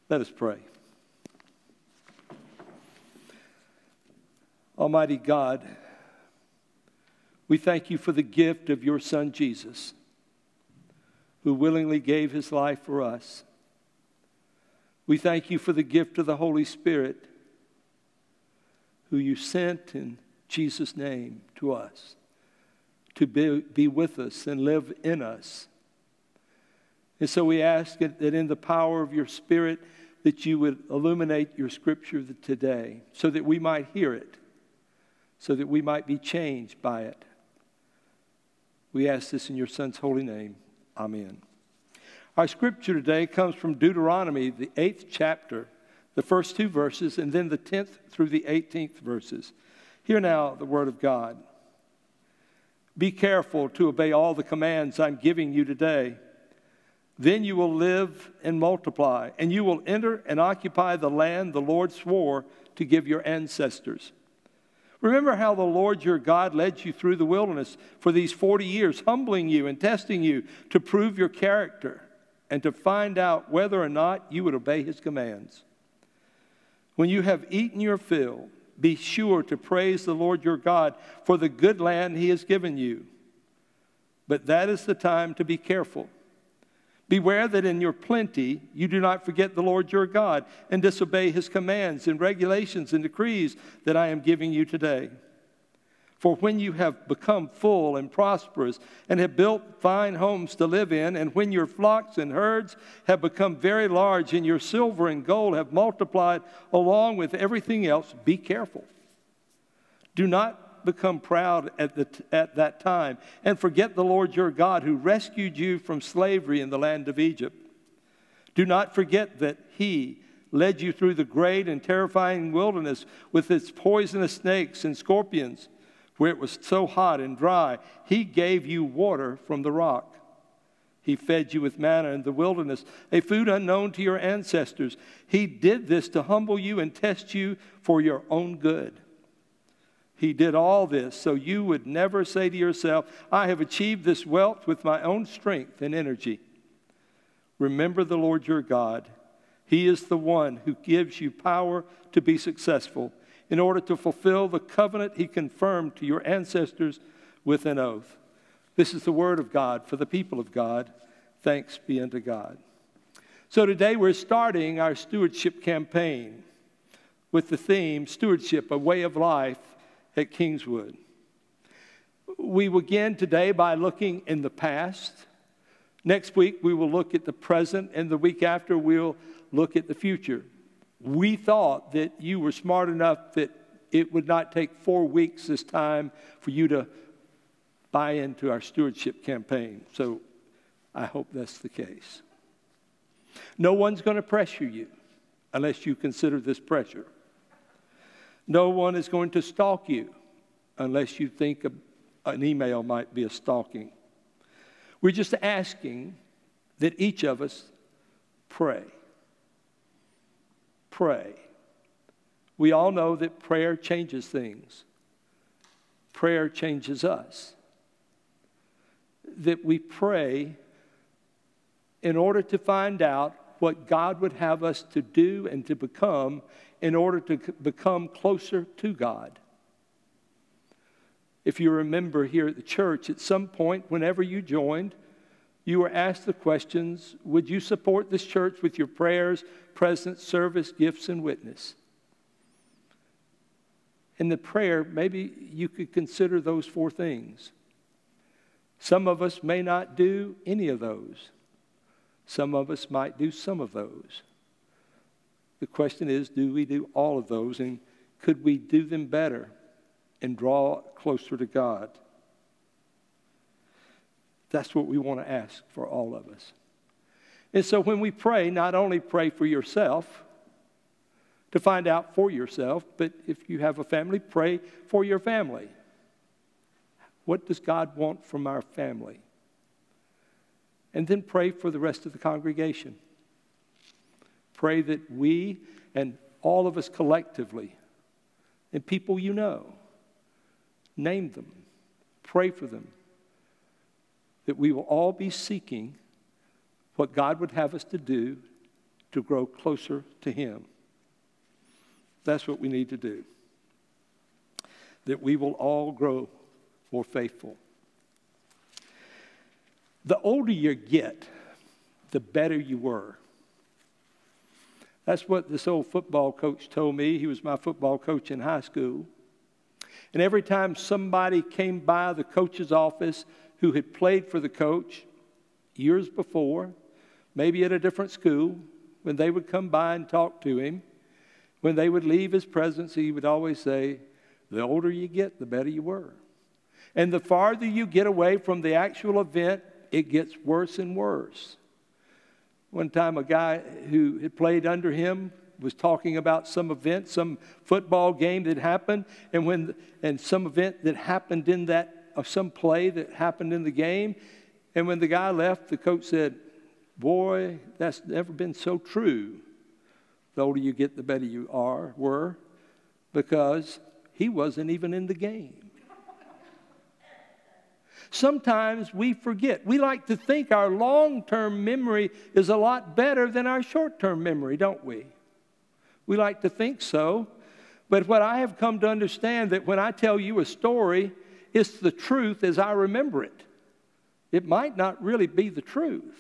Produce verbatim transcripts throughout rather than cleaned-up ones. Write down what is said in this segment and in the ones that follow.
Let us pray. Almighty God, we thank you for the gift of your Son Jesus, who willingly gave his life for us. We thank you for the gift of the Holy Spirit, who you sent in Jesus' name to us, to be, be with us and live in us. And so we ask that in the power of your Spirit that you would illuminate your Scripture today so that we might hear it, so that we might be changed by it. We ask this in your Son's holy name. Amen. Our Scripture today comes from Deuteronomy, the eighth chapter, the first two verses, and then the tenth through the eighteenth verses. Hear now the word of God. Be careful to obey all the commands I'm giving you today. Then you will live and multiply, and you will enter and occupy the land the Lord swore to give your ancestors. Remember how the Lord your God led you through the wilderness for these forty years, humbling you and testing you to prove your character and to find out whether or not you would obey his commands. When you have eaten your fill, be sure to praise the Lord your God for the good land he has given you. But that is the time to be careful. Beware that in your plenty you do not forget the Lord your God and disobey his commands and regulations and decrees that I am giving you today. For when you have become full and prosperous and have built fine homes to live in, and when your flocks and herds have become very large and your silver and gold have multiplied along with everything else, be careful. Do not become proud at, the, at that time and forget the Lord your God who rescued you from slavery in the land of Egypt. Do not forget that he led you through the great and terrifying wilderness with its poisonous snakes and scorpions, where it was so hot and dry. He gave you water from the rock. He fed you with manna in the wilderness, a food unknown to your ancestors. He did this to humble you and test you for your own good. He did all this so you would never say to yourself, I have achieved this wealth with my own strength and energy. Remember the Lord your God. He is the one who gives you power to be successful in order to fulfill the covenant he confirmed to your ancestors with an oath. This is the word of God for the people of God. Thanks be unto God. So today we're starting our stewardship campaign with the theme, Stewardship, a Way of Life at Kingswood. We begin today by looking in the past. Next week we will look at the present, and the week after we'll look at the future. We thought that you were smart enough that it would not take four weeks this time for you to buy into our stewardship campaign. So I hope that's the case. No one's going to pressure you unless you consider this pressure. No one is going to stalk you unless you think a, an email might be a stalking. We're just asking that each of us pray. Pray. We all know that prayer changes things. Prayer changes us. That we pray in order to find out what God would have us to do and to become in order to become closer to God. If you remember here at the church, at some point, whenever you joined, you were asked the questions, would you support this church with your prayers, presence, service, gifts, and witness? In the prayer, maybe you could consider those four things. Some of us may not do any of those. Some of us might do some of those. The question is, do we do all of those, and could we do them better and draw closer to God? That's what we want to ask for all of us. And so when we pray, not only pray for yourself, to find out for yourself, but if you have a family, pray for your family. What does God want from our family? And then pray for the rest of the congregation. Pray that we and all of us collectively, and people you know, name them, pray for them, that we will all be seeking what God would have us to do to grow closer to Him. That's what we need to do. That we will all grow more faithful. The older you get, the better you were. That's what this old football coach told me. He was my football coach in high school. And every time somebody came by the coach's office who had played for the coach years before, maybe at a different school, when they would come by and talk to him, when they would leave his presence, he would always say, the older you get, the better you were. And the farther you get away from the actual event, it gets worse and worse. One time a guy who had played under him was talking about some event, some football game that happened, and when and some event that happened in that, or some play that happened in the game, and when the guy left, the coach said, boy, that's never been so true. The older you get, the better you are, were, because he wasn't even in the game. Sometimes we forget. We like to think our long-term memory is a lot better than our short-term memory, don't we? We like to think so. But what I have come to understand, that when I tell you a story, it's the truth as I remember it. It might not really be the truth.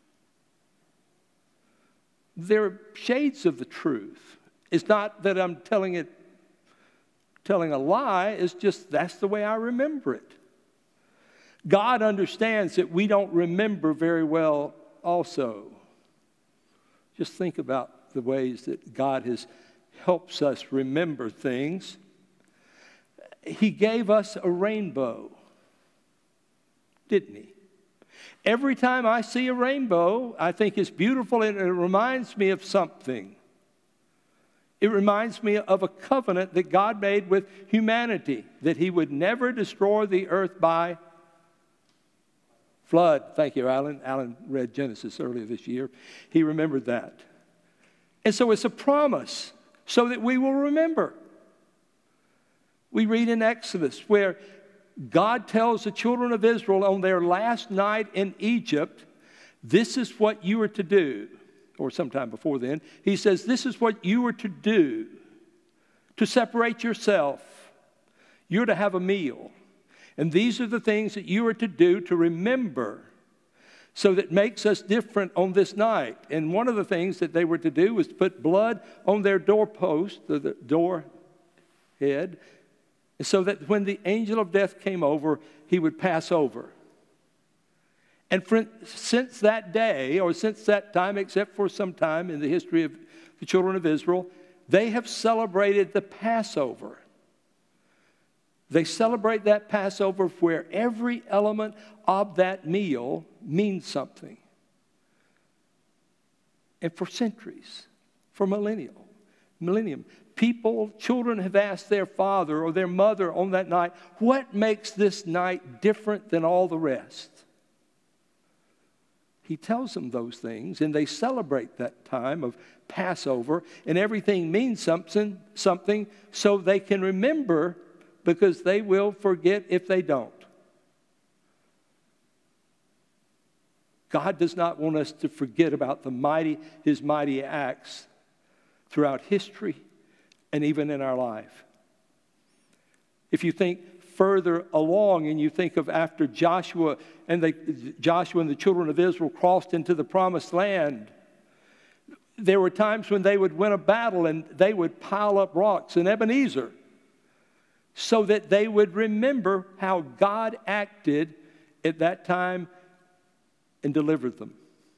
There are shades of the truth. It's not that I'm telling it, telling a lie. It's just that's the way I remember it. God understands that we don't remember very well also. Just think about the ways that God has helps us remember things. He gave us a rainbow, didn't He? Every time I see a rainbow, I think it's beautiful and it reminds me of something. It reminds me of a covenant that God made with humanity, that He would never destroy the earth by flood. Thank you, Alan. Alan read Genesis earlier this year. He remembered that. And so it's a promise so that we will remember. We read in Exodus where God tells the children of Israel on their last night in Egypt, this is what you are to do. Or sometime before then, He says, this is what you are to do to separate yourself. You're to have a meal. And these are the things that you are to do to remember, so that makes us different on this night. And one of the things that they were to do was to put blood on their doorpost, the, the door head, so that when the angel of death came over, he would pass over. And for, since that day, or since that time, except for some time in the history of the children of Israel, they have celebrated the Passover. They celebrate that Passover where every element of that meal means something. And for centuries, for millennial, millennium, people, children have asked their father or their mother on that night, what makes this night different than all the rest? He tells them those things, and they celebrate that time of Passover, and everything means something, something so they can remember, because they will forget if they don't. God does not want us to forget about the mighty, His mighty acts throughout history and even in our life. If you think further along and you think of after Joshua and the, Joshua and the children of Israel crossed into the promised land, there were times when they would win a battle and they would pile up rocks in Ebenezer, so that they would remember how God acted at that time and delivered them.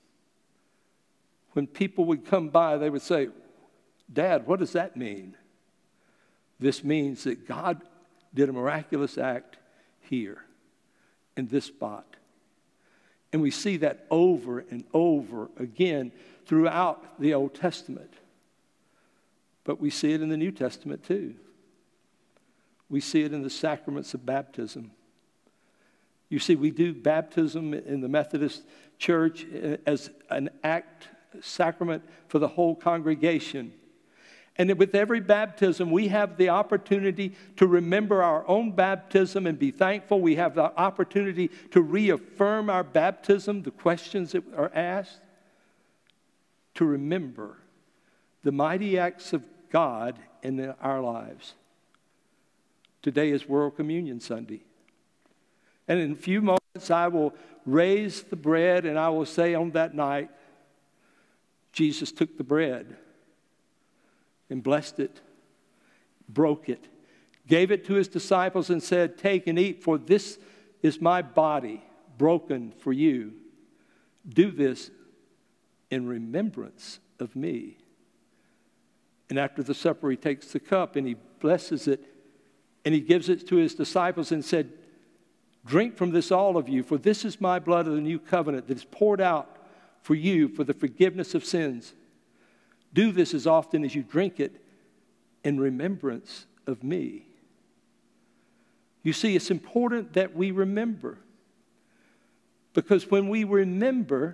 When people would come by, they would say, Dad, what does that mean? This means that God did a miraculous act here in this spot. And we see that over and over again throughout the Old Testament. But we see it in the New Testament too. We see it in the sacraments of baptism. You see, we do baptism in the Methodist Church as an act, sacrament for the whole congregation. And with every baptism, we have the opportunity to remember our own baptism and be thankful. We have the opportunity to reaffirm our baptism, the questions that are asked. to remember the mighty acts of God in our lives. Today is World Communion Sunday. And in a few moments, I will raise the bread and I will say on that night, Jesus took the bread and blessed it, broke it, gave it to his disciples and said, take and eat, for this is my body broken for you. Do this in remembrance of me. And after the supper, he takes the cup and he blesses it and he gives it to his disciples and said, drink from this, all of you, for this is my blood of the new covenant that is poured out for you for the forgiveness of sins. Do this as often as you drink it in remembrance of me. You see, it's important that we remember, because when we remember,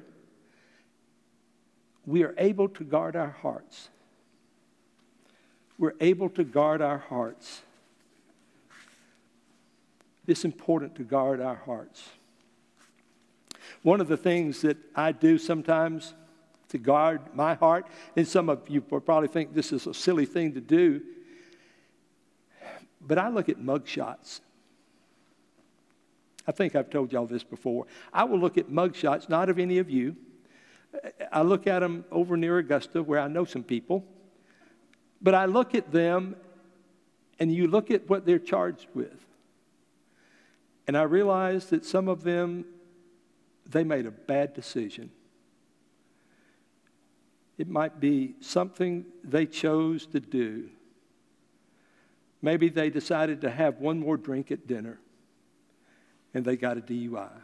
we are able to guard our hearts. We're able to guard our hearts. It's important to guard our hearts. One of the things that I do sometimes to guard my heart, and some of you probably think this is a silly thing to do, but I look at mug shots. I think I've told y'all this before. I will look at mug shots, not of any of you. I look at them over near Augusta where I know some people. But I look at them, and you look at what they're charged with. And I realize that some of them, they made a bad decision. It might be something they chose to do. Maybe they decided to have one more drink at dinner, and they got a D U I.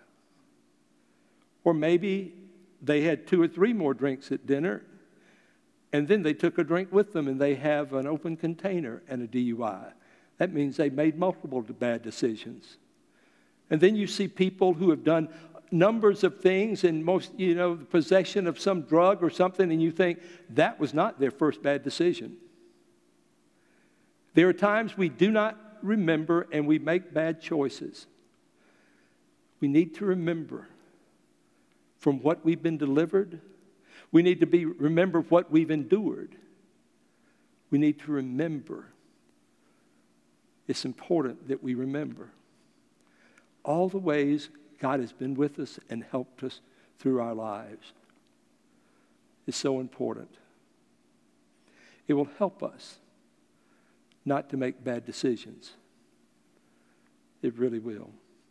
Or maybe they had two or three more drinks at dinner, and then they took a drink with them, and they have an open container and a D U I. That means they made multiple bad decisions. And then you see people who have done numbers of things, and most, you know, the possession of some drug or something, and you think that was not their first bad decision. There are times we do not remember and we make bad choices. We need to remember from what we've been delivered. We need to be remember what we've endured. We need to remember. It's important that we remember all the ways God has been with us and helped us through our lives. It's so important. It will help us not to make bad decisions. It really will.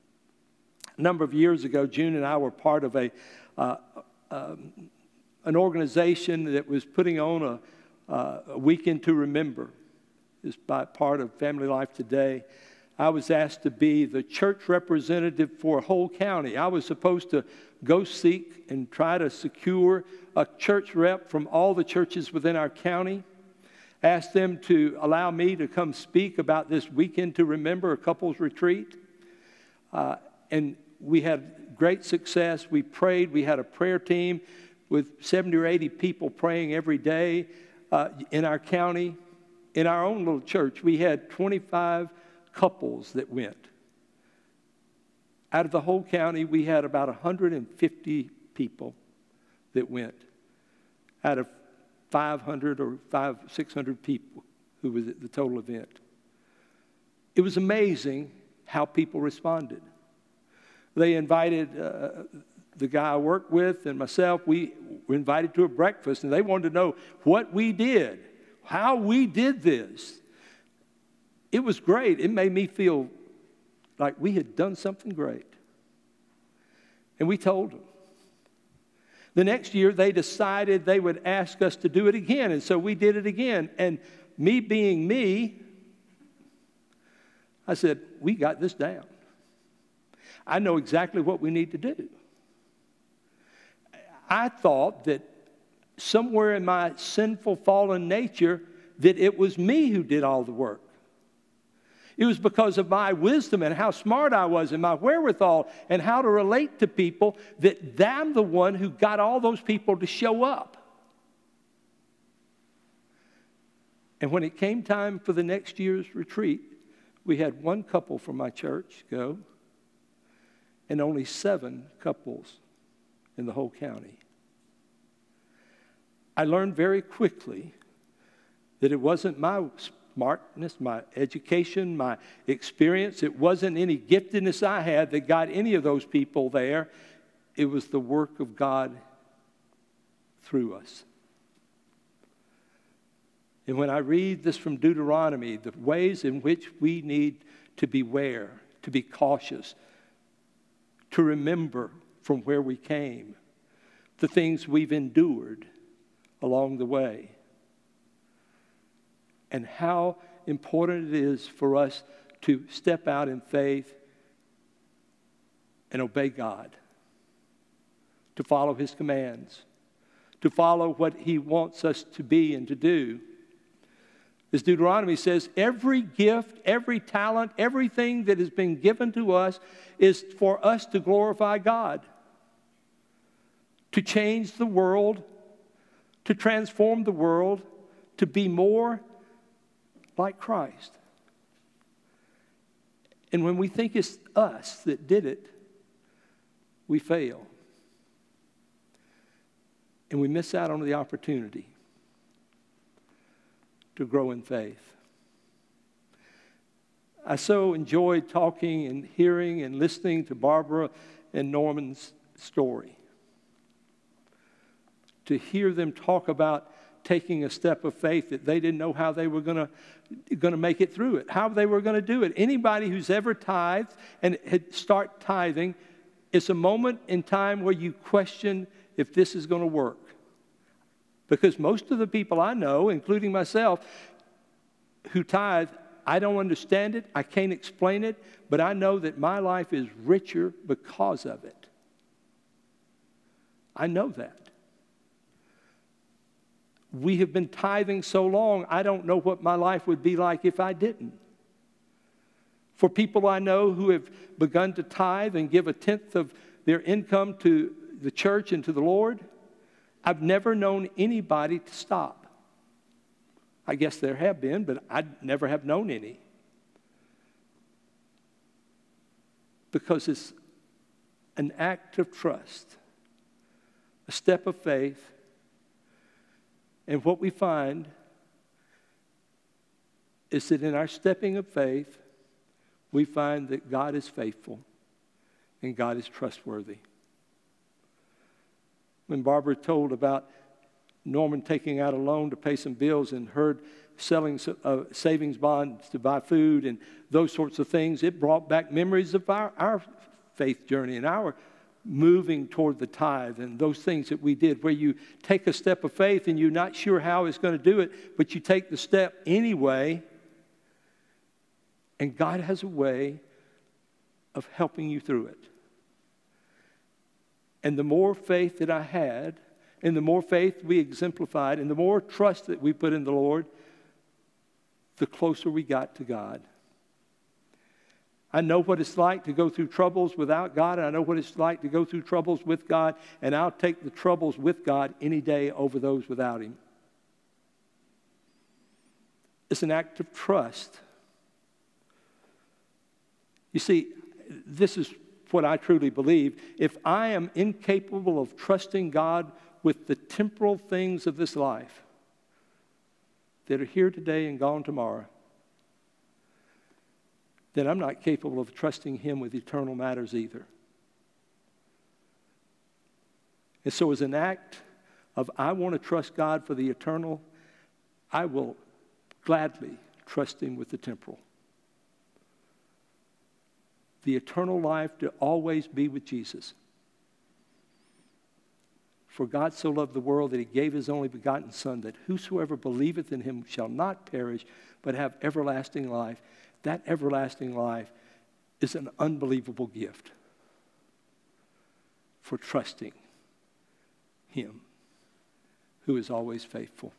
A number of years ago, June and I were part of a uh, um, an organization that was putting on a, uh, a weekend to remember. It's by part of Family Life Today. I was asked to be the church representative for a whole county. I was supposed to go seek and try to secure a church rep from all the churches within our county. Asked them to allow me to come speak about this weekend to remember, a couples retreat. Uh, and we had great success. We prayed. We had a prayer team with seventy or eighty people praying every day uh, in our county. In our own little church, we had twenty-five couples that went. Out of the whole county, we had about one hundred fifty people that went. Out of five hundred or five, six hundred people who was at the total event. It was amazing how people responded. They invited uh, the guy I worked with and myself. We were invited to a breakfast, and they wanted to know what we did, how we did this. It was great. It made me feel like we had done something great. And we told them. The next year, they decided they would ask us to do it again, and so we did it again. And me being me, I said, we got this down. I know exactly what we need to do. I thought that somewhere in my sinful, fallen nature, that it was me who did all the work. It was because of my wisdom and how smart I was and my wherewithal and how to relate to people that I'm the one who got all those people to show up. And when it came time for the next year's retreat, we had one couple from my church go and only seven couples in the whole county. I learned very quickly that it wasn't my smartness, my education, my experience. It wasn't any giftedness I had that got any of those people there. It was the work of God through us. And when I read this from Deuteronomy, the ways in which we need to beware, to be cautious, to remember from where we came, the things we've endured along the way, and how important it is for us to step out in faith and obey God, to follow His commands, to follow what He wants us to be and to do. As Deuteronomy says, every gift, every talent, everything that has been given to us is for us to glorify God, to change the world, to transform the world, to be more like Christ. And when we think it's us that did it, we fail. And we miss out on the opportunity to grow in faith. I so enjoyed talking and hearing and listening to Barbara and Norman's story. To hear them talk about taking a step of faith that they didn't know how they were going to going to make it through it, how they were going to do it. Anybody who's ever tithed and had start tithing, it's a moment in time where you question if this is going to work. Because most of the people I know, including myself, who tithe, I don't understand it, I can't explain it, but I know that my life is richer because of it. I know that. We have been tithing so long, I don't know what my life would be like if I didn't. For people I know who have begun to tithe and give a tenth of their income to the church and to the Lord, I've never known anybody to stop. I guess there have been, but I never have known any. Because it's an act of trust, a step of faith. And what we find is that in our stepping of faith, we find that God is faithful and God is trustworthy. When Barbara told about Norman taking out a loan to pay some bills and her selling uh, savings bonds to buy food and those sorts of things, it brought back memories of our, our faith journey and our moving toward the tithe and those things that we did, where you take a step of faith and you're not sure how it's going to do it, but you take the step anyway, and God has a way of helping you through it. And the more faith that I had, and the more faith we exemplified, and the more trust that we put in the Lord, the closer we got to God. I know what it's like to go through troubles without God, and I know what it's like to go through troubles with God, and I'll take the troubles with God any day over those without Him. It's an act of trust. You see, this is what I truly believe. If I am incapable of trusting God with the temporal things of this life that are here today and gone tomorrow, then I'm not capable of trusting Him with eternal matters either. And so as an act of I want to trust God for the eternal, I will gladly trust Him with the temporal. The eternal life to always be with Jesus. For God so loved the world that He gave His only begotten Son, that whosoever believeth in Him shall not perish, but have everlasting life. That everlasting life is an unbelievable gift for trusting Him, who is always faithful.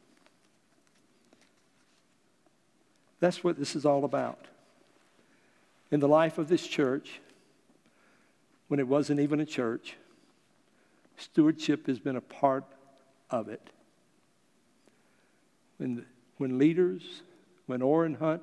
That's what this is all about. In the life of this church, when it wasn't even a church, stewardship has been a part of it. When, when leaders, when Orrin Hunt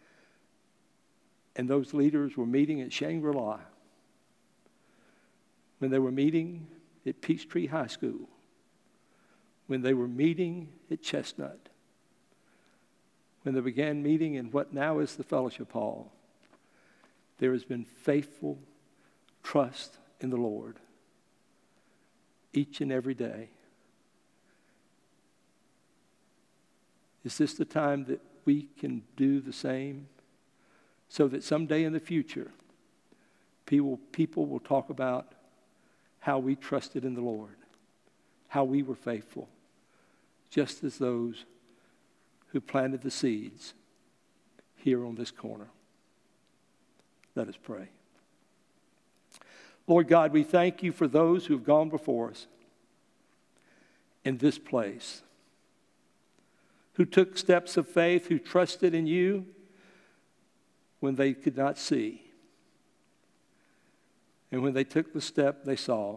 and those leaders were meeting at Shangri-La, when they were meeting at Peachtree High School, when they were meeting at Chestnut, when they began meeting in what now is the fellowship hall, there has been faithful trust in the Lord each and every day. Is this the time that we can do the same so that someday in the future, people, people will talk about how we trusted in the Lord, how we were faithful, just as those who planted the seeds here on this corner? Let us pray. Lord God, we thank you for those who have gone before us in this place, who took steps of faith, who trusted in you when they could not see. And when they took the step, they saw.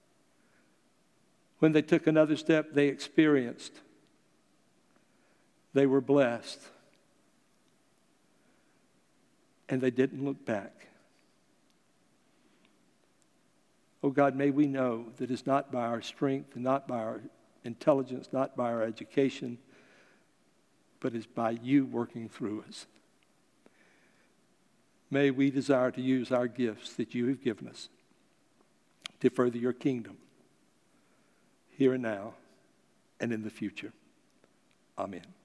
When they took another step, they experienced. They were blessed. And they didn't look back. Oh God, may we know that it's not by our strength and not by our intelligence, not by our education, but it's by you working through us. May we desire to use our gifts that you have given us to further your kingdom here and now and in the future. Amen.